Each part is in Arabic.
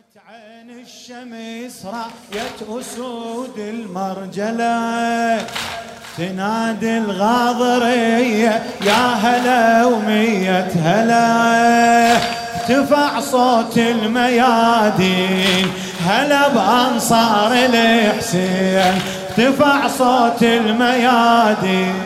عين الشمس رايت أسود المرجلة تنادي الغاضرية يا هلا ومية هلا. ارتفع صوت الميادين هلا بأنصار الحسين. ارتفع صوت الميادين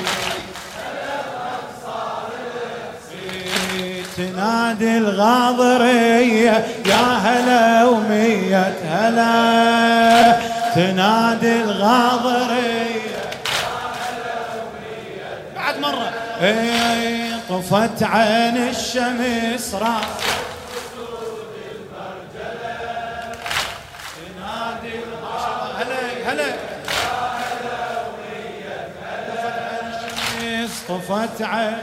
تنادي الغاضرية يا هلا ومية هلا. تنادي الغاضرية يا هلا ومية بعد مرة. طفت عين الشمس راس تنادي هلا هلا يا هلا ومية هلا. طفت عين الشمس طفت عين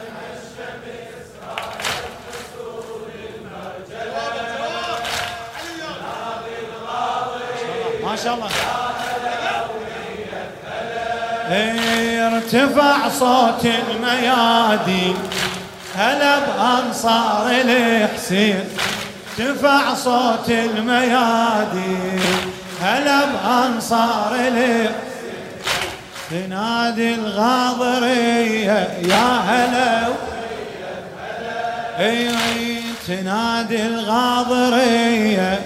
ما شاء الله. ارتفع صوت الميادين هلا بأنصار الحسين. ارتفع صوت الميادين هلا بأنصار الحسين. تنادي الغاضرية يا هلا تنادي الغاضرية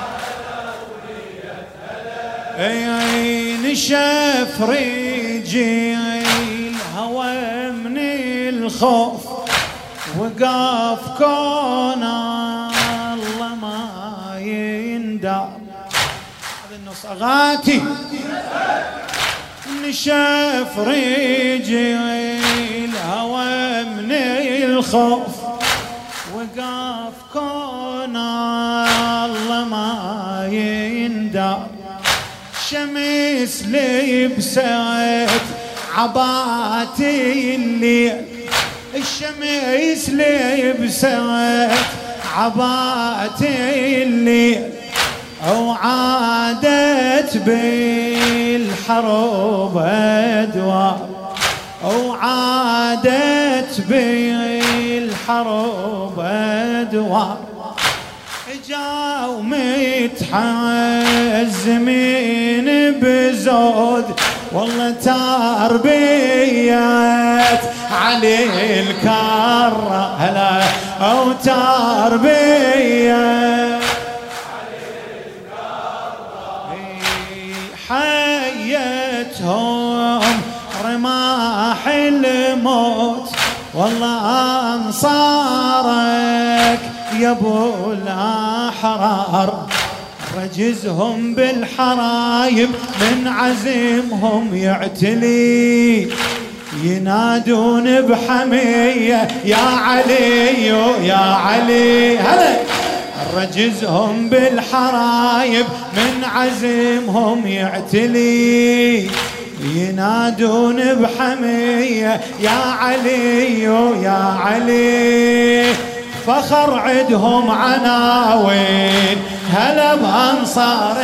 نشف ريجي الهوى من الخوف وقف كون الله ما يندم. هذا النص أغاتي. نشف ريجي الهوى من الخوف وقف كون الله ما يندم. شمس لبست عباتي الليل. الشمس لبست عباتي الليل وعادت بالحرب أدوار. وعادت بالحرب أدوار. جاو متحزمين بزود والله تربيت علي الكرة هلا أو تربيت علي الكرة. حيتهم رماح الموت والله أنصارك يا ابو الاحرار. رجزهم بالحرايب من عزمهم يعتلي. ينادون بحمية يا علي يا علي هلا. رجزهم بالحرايب من عزمهم يعتلي. ينادون بحمية يا علي يا علي. فخر عدهم عناوين هلا بأنصار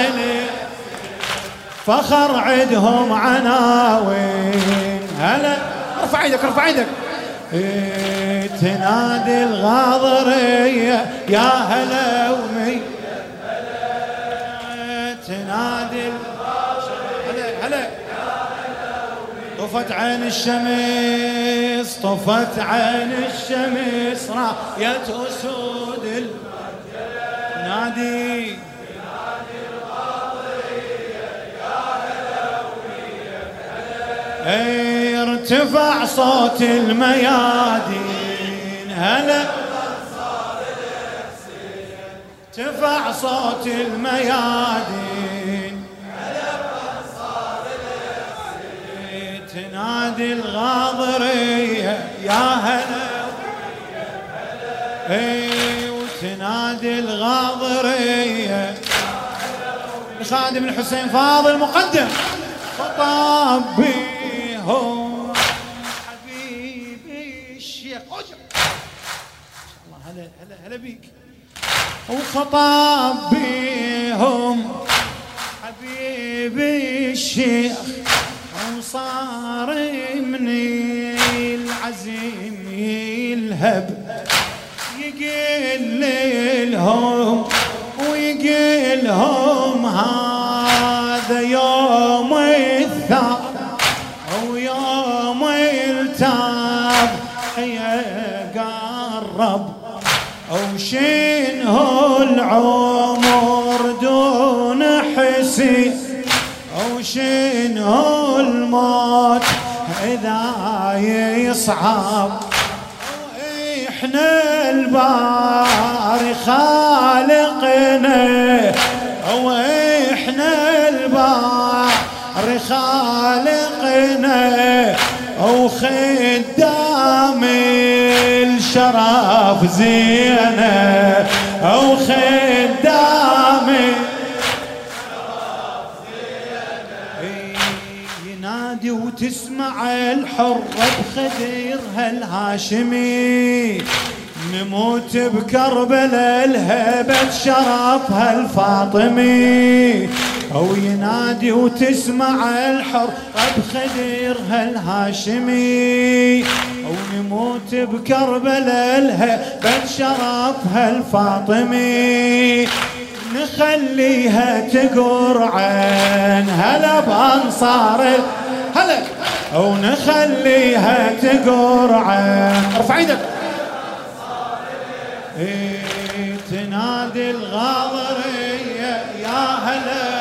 فخر عدهم عناوين هلا. ارفع ايدك ارفع ايدك. تنادي الغاضرية يا هلا ومي تنادي هلا هلا. طفت عين الشمس طفت عين الشمس رايت أسود المرجلة. نادي الغاضرية يا هلا ومية هلا. ارتفع صوت الميادين هلا بأنصار الحسين. ارتفع صوت الميادين تنادي الغاضرية يا هلا وتنادي الغاضرية. خادم الحسين فاضل مقدم خطاب بيهم حبيبي الشيخ الله هلا هلا هلا بيك. وخطاب بيهم حبيبي الشيخ وصار من العزيم يلهب. يقل لهم ويقل لهم هذا يوم الثار ويوم التاب قرب وشنه العمر دون حسين وشنه الموت إذا يصعب إحنا الباري خالقنا وإحنا الباري خالقنا وخدام الشرف زينه وخدام ينادي وتسمع الحرة بخديرها الهاشمي نموت بكربلاء الهبة شرفها الفاطمي أو ينادي وتسمع الحرة بخديرها الهاشمي أو نموت بكربلاء الهبة شرفها الفاطمي نخليها تقرعن هلا بأنصار هلا أو نخليها تقرعن ارفع ايدك تنادي الغاضرية يا هلا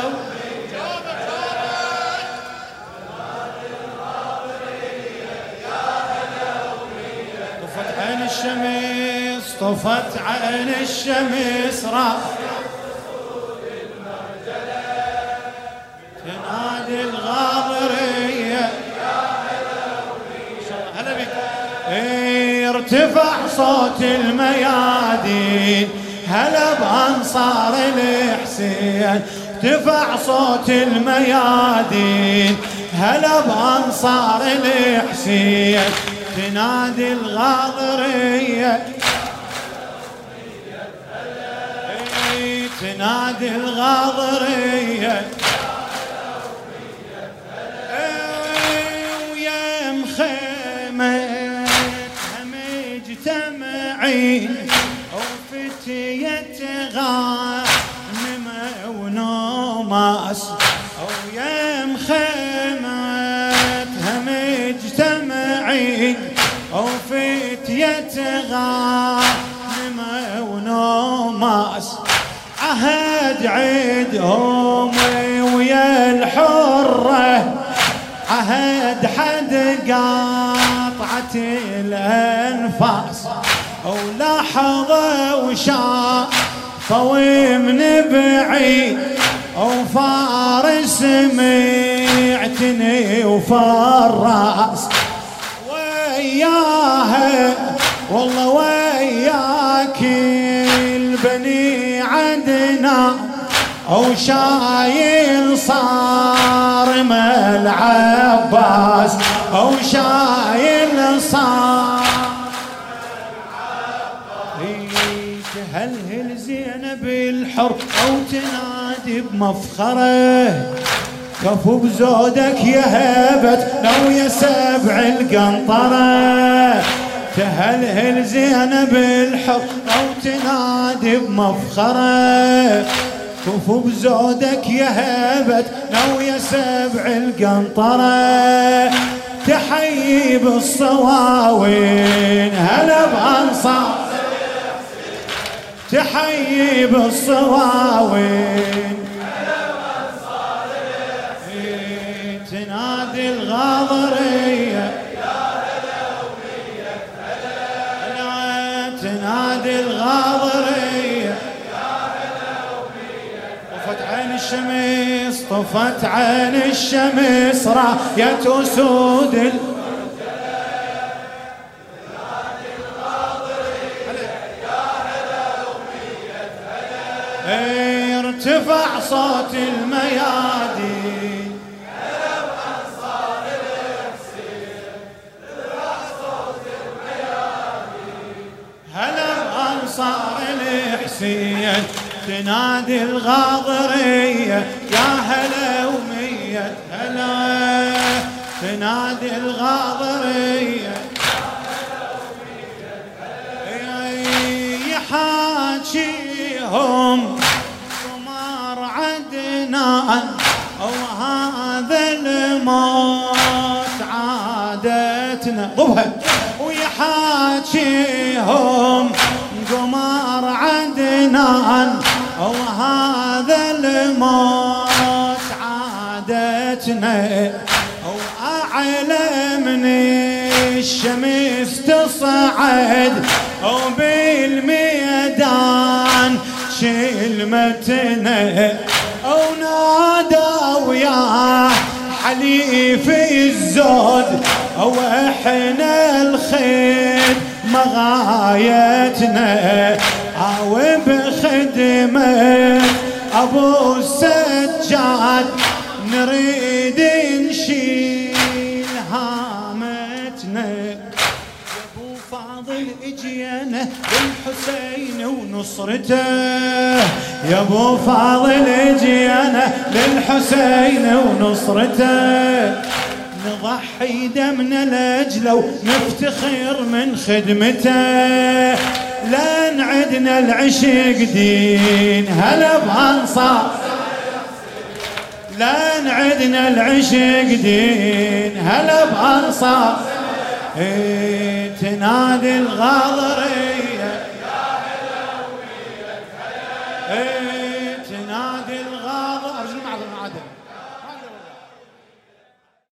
طفت عين الشمس طفت عين الشمس تنادي الغاضرية هلا بك ارتفع صوت الميادين هلا بأنصار الحسين ارتفع صوت الميادين هلا بأنصار الحسين تنادي الغاضرية تنادي الغاضرية ويا مخيمتها مجتمعين وفتية غانمة ونوماس ويا مخيمتها مجتمعين وفتية غانمة ونوماس عهد عيدهم ويا الحرة عهد حد قاطعة الأنفاس ولحظة وشافوا من بعيد وفارس سمعتني وفراس وياها والله وياك البني عدنا وشايل صارم العباس وشايل صارم تهلهل زينب الحر او تنادي بمفخره كفو بزودك يا هبت لو يا سبع القنطره تهلهل زينب الحر او تنادي بمفخره كفو بزودك يا هبت لو يا سبع القنطره تحيي بالصواوين هلا بأنصار تحيي بالصواوين تنادي الغاضرية تنادي الغاضرية طفت عين الشمس طفت عين الشمس رايت أسود ارتفع صوت الميادين هلا بأنصار الحسين ارتفع صوت الميادين هلا بأنصار الحسين تنادي الغاضرية يا هلا ومية هلا تنادي الغاضرية يحاجيهم وما جنان وهذا الموت عادتنا ضبها ويحاكيهم قمر عدنان وهذا الموت عادتنا وأعلى من الشمس تصعد وبالميدان كلمتنا ونادوا يا حليف الزود واحنا الخير مغايتنا وبخدمة ابو السجاد نريد نشيل هامتنا. ابو فاضل اجينا للحسين ونصرته يا ابو فاضل اجينا للحسين ونصرته نضحي دمنا لاجله ونفتخر من خدمته لان عدنا العشق دين هلا بانصار لان عدنا العشق دين هلا بانصار تنادي الغاضرين